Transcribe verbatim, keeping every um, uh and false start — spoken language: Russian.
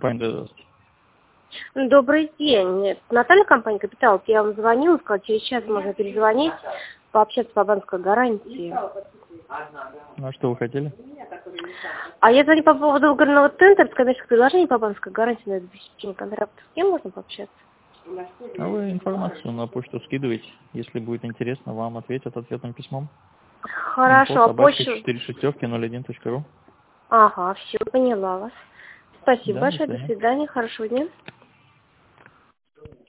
компания даст. Добрый день. Наталья, компания «Капитал». Я вам звонила, сказала, через час можно перезвонить, пообщаться по банковской гарантии. Ну, а что вы хотели? А я звоню по поводу выгодного тендера, коммерческих предложений по банковской гарантии на обеспечение контракта. С кем можно пообщаться? А вы информацию на почту скидываете. Если будет интересно, вам ответят ответным письмом. Хорошо, а почту... четыре шестерки ноль один точка ру. Ага, все, поняла вас. Спасибо Да, до большое, до свидания. свидания, хорошего дня.